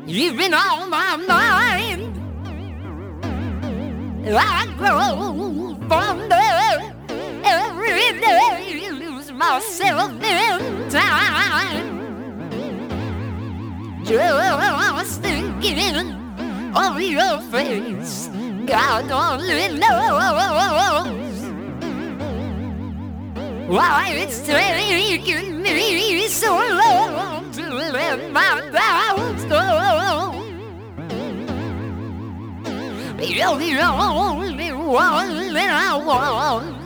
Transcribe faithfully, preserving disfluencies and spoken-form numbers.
You've been on my mind. I grow fonder every day. Lose myself in time. Just thinking of your face. God only knows why it's taking me so long to let my doubts go. You're the only one that I want.